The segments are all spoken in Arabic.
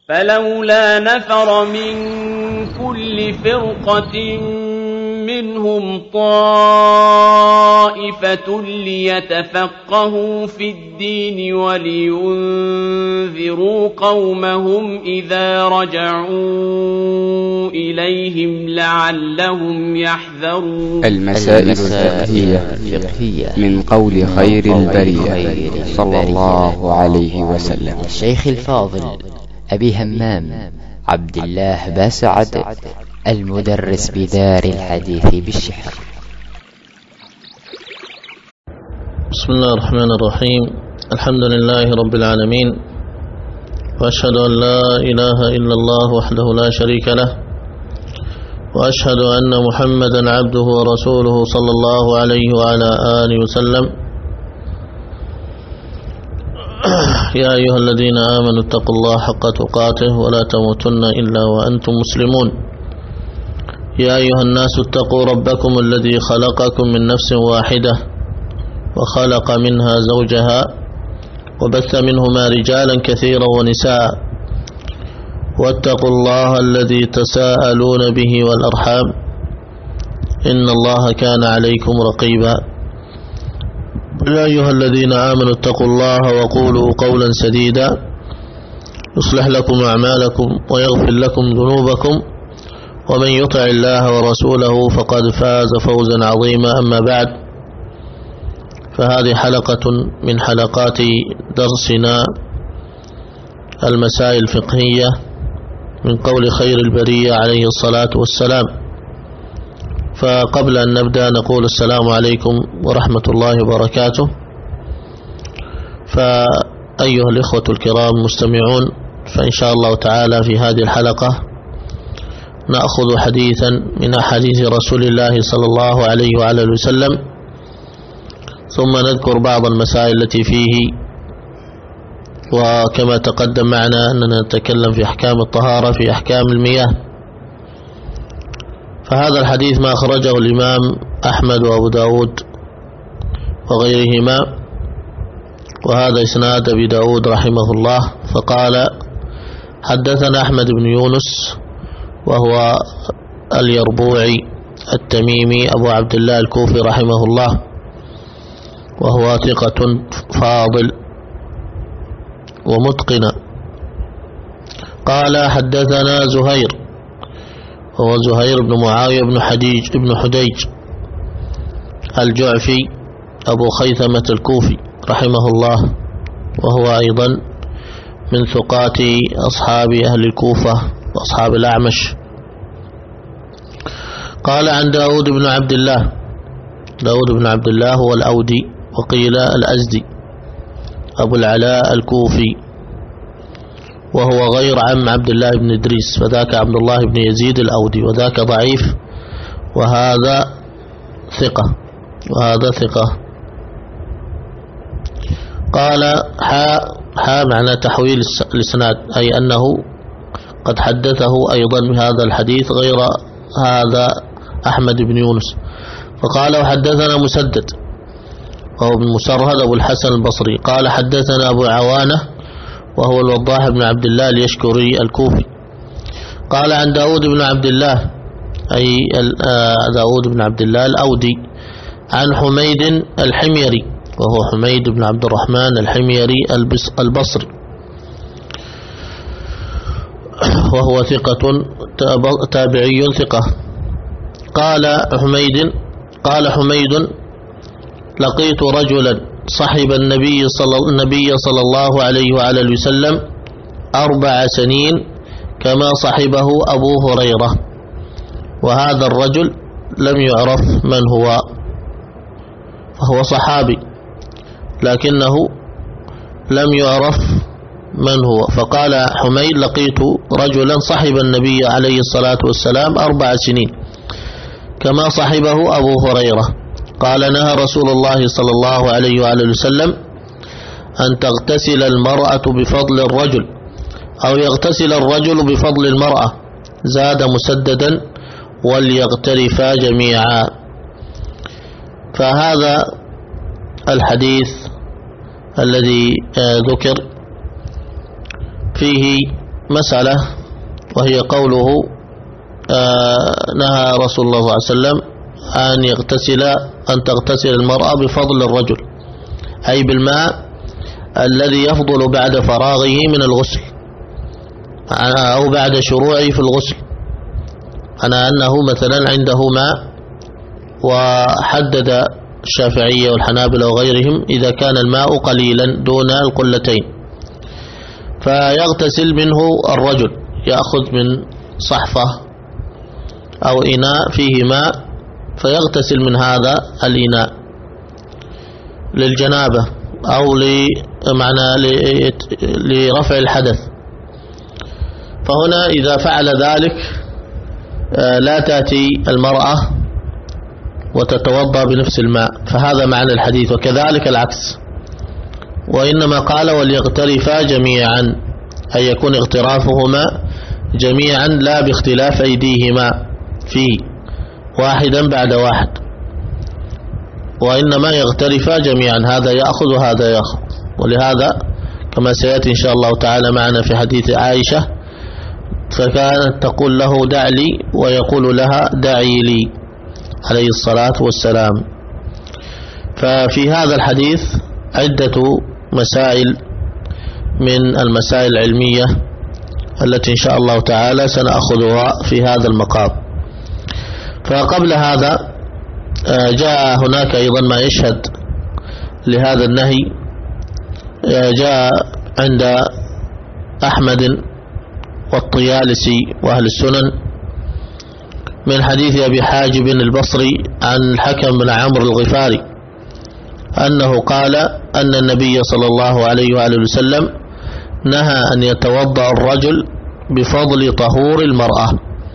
فلولا نفر من كل فرقة منهم طائفة ليتفقهوا في الدين ولينذروا قومهم إذا رجعوا إليهم لعلهم يحذرون. المسائل الفقهية من قول خير البرية صلى الله عليه وسلم. الشيخ الفاضل أبي همام عبد الله باسعد، المدرس بدار الحديث بالشحر. بسم الله الرحمن الرحيم. الحمد لله رب العالمين، وأشهد أن لا إله إلا الله وحده لا شريك له، وأشهد أن محمدا عبده ورسوله صلى الله عليه وعلى آله وسلم. يا أيها الذين آمنوا اتقوا الله حق تقاته ولا تموتن إلا وأنتم مسلمون. يا أيها الناس اتقوا ربكم الذي خلقكم من نفس واحدة وخلق منها زوجها وبث منهما رجالا كثيرا ونساء، واتقوا الله الذي تساءلون به والأرحام إن الله كان عليكم رقيبا. يا أيها الذين آمنوا اتقوا الله وقولوا قولا سديدا يصلح لكم أعمالكم ويغفر لكم ذنوبكم، ومن يطع الله ورسوله فقد فاز فوزا عظيما. أما بعد، فهذه حلقة من حلقات درسنا المسائل الفقهية من قول خير البرية عليه الصلاة والسلام. فقبل أن نبدأ نقول السلام عليكم ورحمة الله وبركاته. فأيها الإخوة الكرام المستمعون، فإن شاء الله تعالى في هذه الحلقة نأخذ حديثا من أحاديث رسول الله صلى الله عليه وعلى آله وسلم، ثم نذكر بعض المسائل التي فيه. وكما تقدم معنا أننا نتكلم في أحكام الطهارة في أحكام المياه. فهذا الحديث ما أخرجه الإمام أحمد وأبو داود وغيرهما، وهذا إسناد أبي داود رحمه الله. فقال: حدثنا أحمد بن يونس، وهو اليربوعي التميمي أبو عبد الله الكوفي رحمه الله، وهو ثقة فاضل ومتقن. قال: حدثنا زهير، وهو زهير بن معاوية بن حديج الجعفي أبو خيثمة الكوفي رحمه الله، وهو أيضا من ثقات أصحاب أهل الكوفة وأصحاب الأعمش. قال: عن داود بن عبد الله. داود بن عبد الله هو الأودي، وقيل الأزدي، أبو العلاء الكوفي، وهو غير عم عبد الله بن إدريس، فذاك عبد الله بن يزيد الأودي، وذاك ضعيف وهذا ثقة. قال: حاء معنى تحويل الإسناد، أي أنه قد حدثه أيضا بهذا الحديث غير هذا أحمد بن يونس. فقال: وحدثنا مسدد، وهو بن مسرهد أبو الحسن البصري. قال: حدثنا أبو عوانة، وهو الوضاح بن عبد الله اليشكري الكوفي. قال: عن داود بن عبد الله، أي داود بن عبد الله الأودي، عن حميد الحميري، وهو حميد بن عبد الرحمن الحميري البصري، وهو ثقة تابعي ثقة. قال حميد: لقيت رجلا صحب النبي صلى الله عليه وعلى وسلم 4 سنين كما صحبه أبو هريرة، وهذا الرجل لم يعرف من هو، فهو صحابي لكنه لم يعرف من هو. فقال حميد: لقيت رجلا صحب النبي عليه الصلاة والسلام 4 سنين كما صحبه أبو هريرة. قال: نهى رسول الله صلى الله عليه وآله وسلم أن تغتسل المرأة بفضل الرجل، أو يغتسل الرجل بفضل المرأة. زاد مسددا: وليغترفا جميعا. فهذا الحديث الذي ذكر فيه مسألة، وهي قوله نهى رسول الله صلى الله عليه وسلم أن تغتسل المرأة بفضل الرجل، أي بالماء الذي يفضل بعد فراغه من الغسل أو بعد شروعه في الغسل، أنه مثلا عنده ماء، وحدد الشافعية والحنابلة وغيرهم إذا كان الماء قليلا دون القلتين، فيغتسل منه الرجل، يأخذ من صحفة أو إناء فيه ماء فيغتسل من هذا الإناء للجنابة أو لرفع الحدث. فهنا إذا فعل ذلك لا تأتي المرأة وتتوضأ بنفس الماء، فهذا معنى الحديث. وكذلك العكس، وإنما قال وليغترفا جميعا، أي يكون اغترافهما جميعا لا باختلاف أيديهما فيه واحدا بعد واحد، وإنما يغترفا جميعا، هذا يأخذ وهذا يأخذ. ولهذا كما سيأتي إن شاء الله تعالى معنا في حديث عائشة، فكانت تقول له دع لي ويقول لها دعي لي عليه الصلاة والسلام. ففي هذا الحديث عدة مسائل من المسائل العلمية التي إن شاء الله تعالى سنأخذها في هذا المقام. فقبل هذا جاء هناك أيضا ما يشهد لهذا النهي، جاء عند أحمد والطيالسي وأهل السنن من حديث أبي حاجب البصري عن الحكم بن عمرو الغفاري أنه قال أن النبي صلى الله عليه وآله وسلم نهى أن يتوضأ الرجل بفضل طهور المرأة،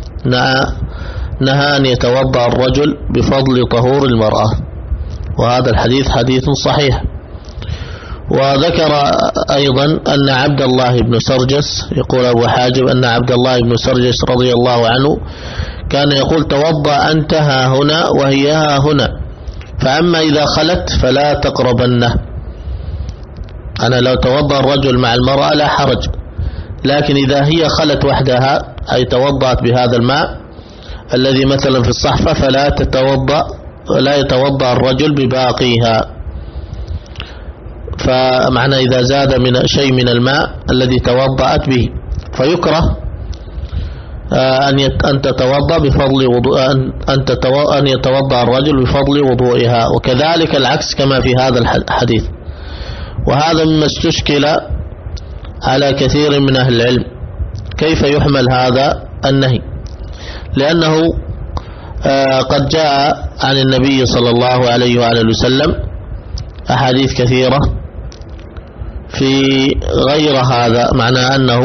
نهى أن يتوضأ الرجل بفضل طهور المرأة، وهذا الحديث حديث صحيح. وذكر أيضا أن عبد الله بن سرجس، يقول أبو حاجب أن عبد الله بن سرجس رضي الله عنه كان يقول توضأ أنت ها هنا وهي ها هنا، فأما إذا خلت فلا تقربنه. أنا لو توضأ الرجل مع المرأة لا حرج، لكن إذا هي خلت وحدها أي توضأت بهذا الماء الذي مثلا في الصحفة فلا يتوضأ الرجل بباقيها. فمعنى إذا زاد من شيء من الماء الذي توضأت به فيكره أن تتوضأ بفضل أن يتوضأ الرجل بفضل وضوئها، وكذلك العكس كما في هذا الحديث. وهذا مما استشكل على كثير من أهل العلم، كيف يحمل هذا النهي؟ لأنه قد جاء عن النبي صلى الله عليه وآله وسلم أحاديث كثيرة في غير هذا، معنى أنه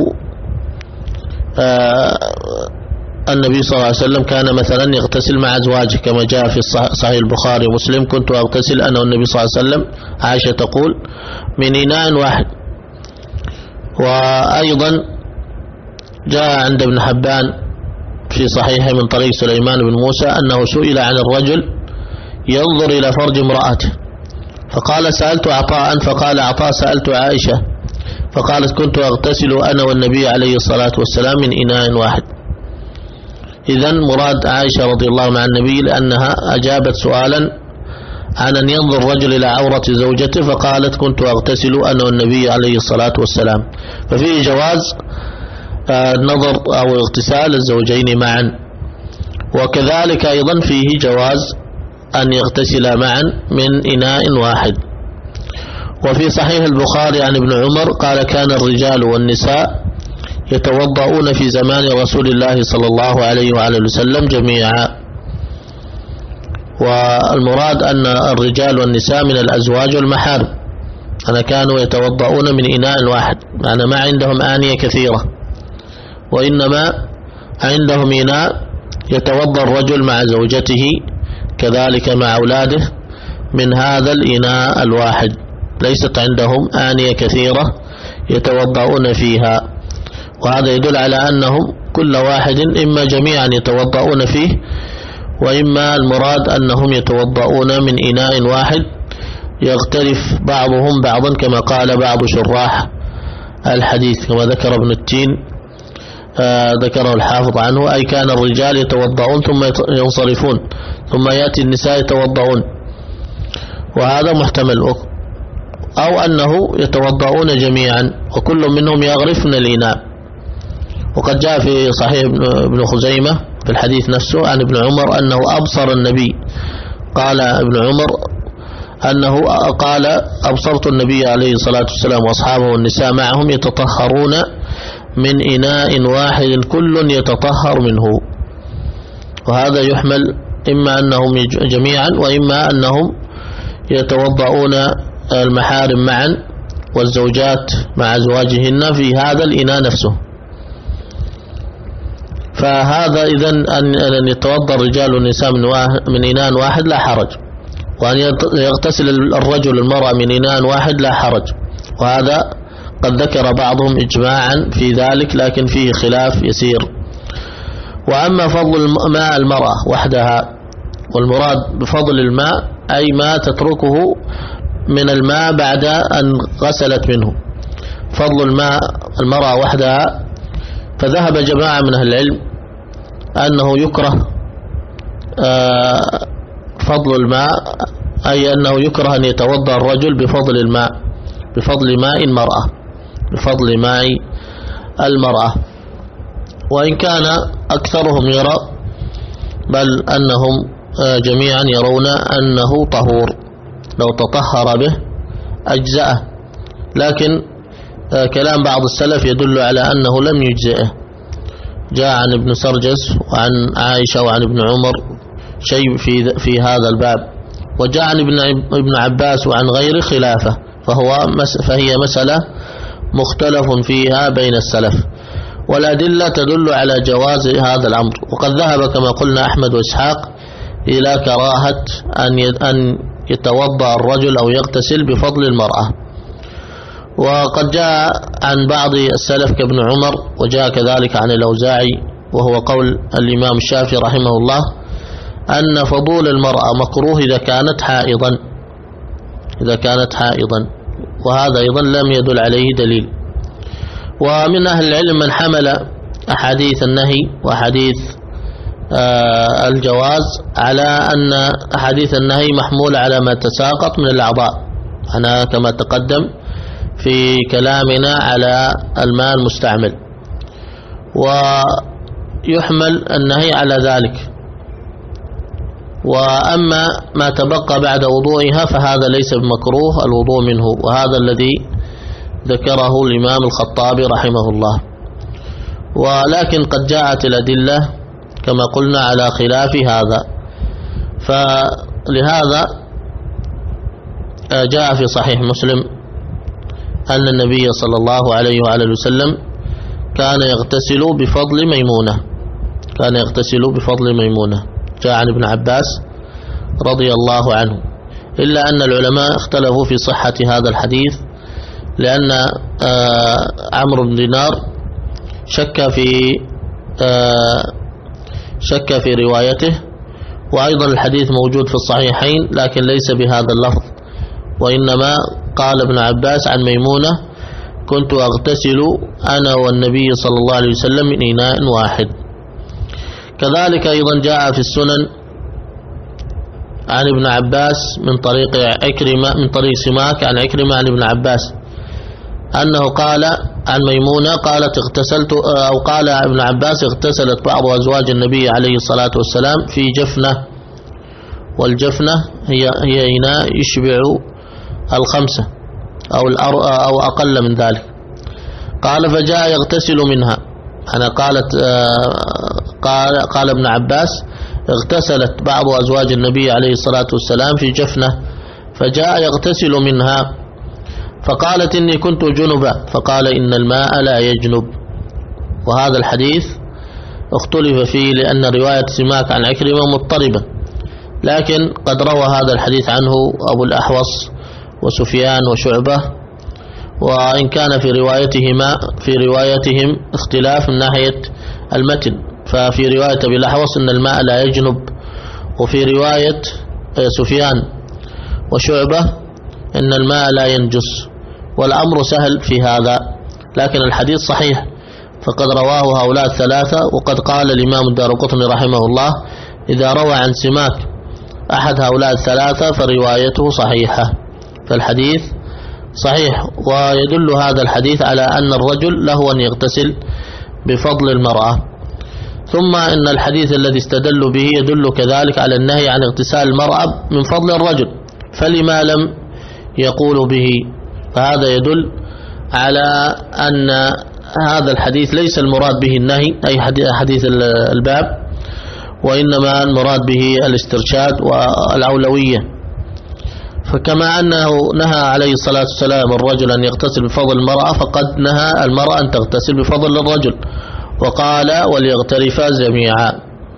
النبي صلى الله عليه وسلم كان مثلا يغتسل مع أزواجه كما جاء في صحيح البخاري ومسلم، كنت أغتسل أنا والنبي صلى الله عليه وسلم، عائشة تقول من إناء واحد. وأيضا جاء عند ابن حبان في صحيحه من طريق سليمان بن موسى أنه سئل عن الرجل ينظر إلى فرج امرأته فقال سألت عطاء، فقال عطاء سألت عائشة فقالت كنت أغتسل أنا والنبي عليه الصلاة والسلام من إناء واحد. إذن مراد عائشة رضي الله مع النبي لأنها أجابت سؤالا عن أن ينظر الرجل إلى عورة زوجته فقالت كنت أغتسل أنا والنبي عليه الصلاة والسلام، ففيه جواز النظر أو اغتسال الزوجين معا. وكذلك أيضا فيه جواز أن يغتسل معا من إناء واحد. وفي صحيح البخاري عن ابن عمر قال كان الرجال والنساء يتوضؤون في زمان رسول الله صلى الله عليه وآله وسلم جميعا. والمراد أن الرجال والنساء من الأزواج والمحارم أنا كانوا يتوضؤون من إناء واحد، معنى ما عندهم آنية كثيرة، وإنما عندهم إناء يتوضأ الرجل مع زوجته كذلك مع أولاده من هذا الإناء الواحد، ليست عندهم آنية كثيرة يتوضؤون فيها. وهذا يدل على أنهم كل واحد إما جميعا يتوضؤون فيه، وإما المراد أنهم يتوضؤون من إناء واحد يختلف بعضهم بعضا كما قال بعض شراح الحديث، كما ذكر ابن التين ذكره الحافظ عنه، أي كان الرجال يتوضعون ثم ينصرفون ثم يأتي النساء يتوضعون، وهذا محتمل، أو أنه يتوضعون جميعا وكل منهم يغرف من الإناء. وقد جاء في صحيح ابن خزيمة في الحديث نفسه عن ابن عمر أنه أبصر النبي، قال ابن عمر أنه قال أبصرت النبي عليه الصلاة والسلام وأصحابه والنساء معهم يتطهرون من إناء واحد كل يتطهر منه. وهذا يحمل إما أنهم جميعا وإما أنهم يتوضؤون المحارم معا والزوجات مع أزواجهن في هذا الإناء نفسه. فهذا إذن أن يتوضأ الرجال والنساء من إناء واحد لا حرج، وأن يغتسل الرجل المرأة من إناء واحد لا حرج، وهذا قد ذكر بعضهم إجماعا في ذلك لكن فيه خلاف يسير. وأما فضل ماء المرأة وحدها، والمراد بفضل الماء أي ما تتركه من الماء بعد أن غسلت منه. فضل الماء المرأة وحدها، فذهب جماعة من أهل العلم أنه يكره فضل الماء، أي أنه يكره أن يتوضأ الرجل بفضل الماء، بفضل ماء المرأة، بفضل ماء المرأة. وإن كان أكثرهم يرى بل أنهم جميعا يرون أنه طهور، لو تطهر به أجزأه، لكن كلام بعض السلف يدل على أنه لم يجزئه. جاء عن ابن سرجس وعن عائشة وعن ابن عمر شيء في هذا الباب، وجاء عن ابن عباس وعن غير خلافه، فهي مسألة مختلف فيها بين السلف، والأدلة تدل على جواز هذا الأمر. وقد ذهب كما قلنا أحمد وإسحاق إلى كراهة أن يتوضأ الرجل أو يغتسل بفضل المرأة. وقد جاء عن بعض السلف كابن عمر، وجاء كذلك عن الأوزاعي وهو قول الإمام الشافعي رحمه الله، أن فضول المرأة مكروه إذا كانت حائضا، وهذا أيضا لم يدل عليه دليل. ومن أهل العلم من حمل أحاديث النهي وأحاديث الجواز على أن أحاديث النهي محمولة على ما تساقط من الأعضاء، أنا كما تقدم في كلامنا على الماء المستعمل، ويحمل النهي على ذلك. وأما ما تبقى بعد وضوئها فهذا ليس بمكروه الوضوء منه، وهذا الذي ذكره الإمام الخطابي رحمه الله. ولكن قد جاءت الأدلة كما قلنا على خلاف هذا، فلهذا جاء في صحيح مسلم أن النبي صلى الله عليه وآله وسلم كان يغتسل بفضل ميمونة، جاء عن ابن عباس رضي الله عنه، إلا أن العلماء اختلفوا في صحة هذا الحديث، لأن عمرو بن دينار شك في روايته، وأيضا الحديث موجود في الصحيحين لكن ليس بهذا اللفظ، وإنما قال ابن عباس عن ميمونة: كنت أغتسل أنا والنبي صلى الله عليه وسلم من إناء واحد. كذلك أيضا جاء في السنن عن ابن عباس من طريق سماك عن عكرمة عن ابن عباس أنه قال عن ميمونة قالت اغتسلت، أو قال ابن عباس: اغتسلت بعض أزواج النبي عليه الصلاة والسلام في جفنة، والجفنة هي إناء يشبع الخمسة أو أقل من ذلك. قال: فجاء يغتسل منها. أنا قال ابن عباس: اغتسلت بعض أزواج النبي عليه الصلاة والسلام في جفنة، فجاء يغتسل منها، فقالت: إني كنت جنبا، فقال: إن الماء لا يجنب. وهذا الحديث اختلف فيه لأن رواية سماك عن عكرمة مضطربة، لكن قد روى هذا الحديث عنه أبو الأحوص وسفيان وشعبة، وإن كان في روايتهم اختلاف من ناحية المتن، ففي رواية أبي الأحوص إن الماء لا يجنب، وفي رواية سفيان وشعبة إن الماء لا ينجس، والأمر سهل في هذا، لكن الحديث صحيح، فقد رواه هؤلاء الثلاثة. وقد قال الإمام الدارقطني رحمه الله: إذا روى عن سماك أحد هؤلاء الثلاثة فروايته صحيحة. فالحديث صحيح. ويدل هذا الحديث على أن الرجل له أن يغتسل بفضل المرأة. ثم إن الحديث الذي استدلوا به يدل كذلك على النهي عن اغتسال المرأة من فضل الرجل، فلما لم يقولوا به؟ فهذا يدل على أن هذا الحديث ليس المراد به النهي أي حديث الباب، وإنما المراد به الاسترشاد والأولوية. فكما أنه نهى عليه الصلاة والسلام الرجل أن يغتسل بفضل المرأة، فقد نهى المرأة أن تغتسل بفضل الرجل، وقال: وليغترفا جميعا.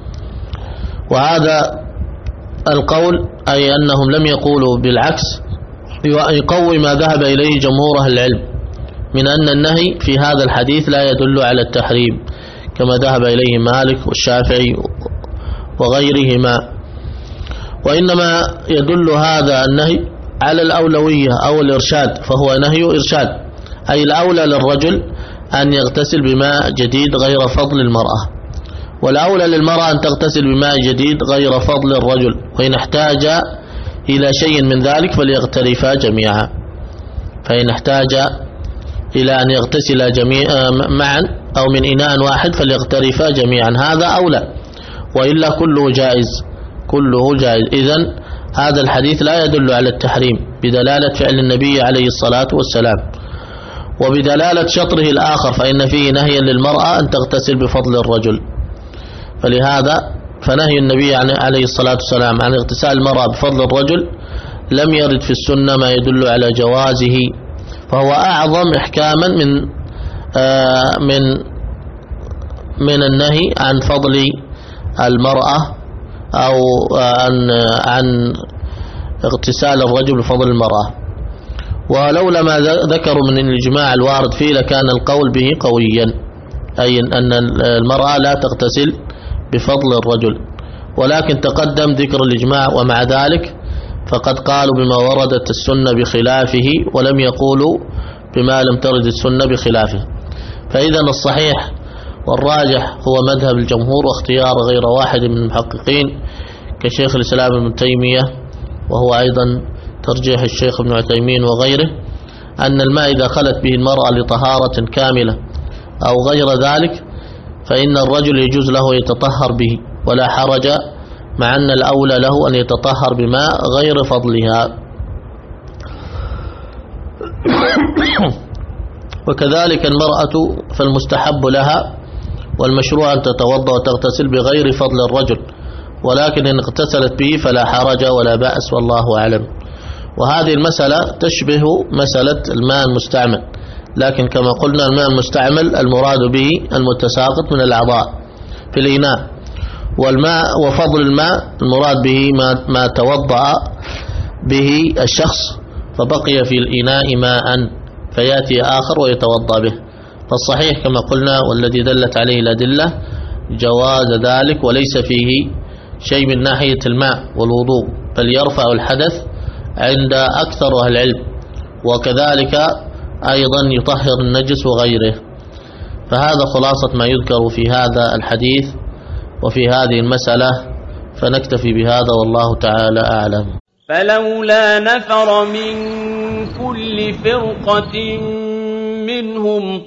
وهذا القول أي أنهم لم يقولوا بالعكس يقوي ما ذهب إليه جمهور أهل العلم من أن النهي في هذا الحديث لا يدل على التحريم، كما ذهب إليه مالك والشافعي وغيرهما، وإنما يدل هذا النهي على الأولوية أو الإرشاد، فهو نهي إرشاد، أي الأولى للرجل أن يغتسل بماء جديد غير فضل المرأة، والأولى للمرأة أن تغتسل بماء جديد غير فضل الرجل، وإن احتاج إلى شيء من ذلك فليغترفا جميعا. فإن احتاج إلى أن يغتسل معا أو من إناء واحد فليغترفا جميعا، هذا أولى، وإلا كله جائز، كله جائز. إذن هذا الحديث لا يدل على التحريم بدلالة فعل النبي عليه الصلاة والسلام، وبدلالة شطره الآخر فإن فيه نهيا للمرأة أن تغتسل بفضل الرجل. فلهذا فنهي النبي عليه الصلاة والسلام عن اغتسال المرأة بفضل الرجل لم يرد في السنة ما يدل على جوازه، فهو أعظم إحكاما من النهي عن فضل المرأة أو عن اغتسال الرجل بفضل المرأة. ولولا ما ذكروا من الإجماع الوارد فيه لكان القول به قويا، أي أن المرأة لا تغتسل بفضل الرجل، ولكن تقدم ذكر الإجماع، ومع ذلك فقد قالوا بما وردت السنة بخلافه، ولم يقولوا بما لم ترد السنة بخلافه. فإذا الصحيح والراجح هو مذهب الجمهور واختيار غير واحد من المحققين كشيخ الإسلام ابن تيمية، وهو أيضا ترجيح الشيخ ابن عثيمين وغيره، أن الماء إذا خلت به المرأة لطهارة كاملة أو غير ذلك فإن الرجل يجوز له يتطهر به ولا حرج، مع أن الأولى له أن يتطهر بماء غير فضلها. وكذلك المرأة فالمستحب لها والمشروع أن تتوضأ وتغتسل بغير فضل الرجل، ولكن إن اغتسلت به فلا حرج ولا بأس، والله أعلم. وهذه المسألة تشبه مسألة الماء المستعمل، لكن كما قلنا الماء المستعمل المراد به المتساقط من الأعضاء في الإناء، والماء وفضل الماء المراد به ما توضأ به الشخص فبقي في الإناء ماء فيأتي آخر ويتوضأ به. فالصحيح كما قلنا والذي دلت عليه الأدلة جواز ذلك، وليس فيه شيء من ناحية الماء والوضوء، بل يرفع الحدث عند أكثر أهل العلم، وكذلك أيضا يطهر النجس وغيره. فهذا خلاصة ما يذكر في هذا الحديث وفي هذه المسألة، فنكتفي بهذا والله تعالى أعلم. فلولا نفر من كل فرقة منهم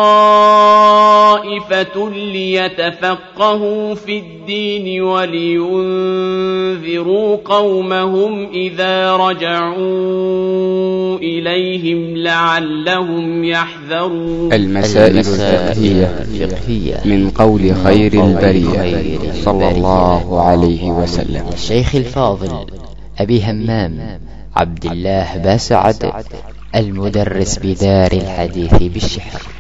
طائفة ليتفقهوا في الدين ولينذروا قومهم إذا رجعوا إليهم لعلهم يحذرون. المسائل الفقهية من قول خير البرية صلى الله عليه وسلم. الشيخ الفاضل أبي همام عبد الله باسعد، المدرس بدار الحديث بالشحر.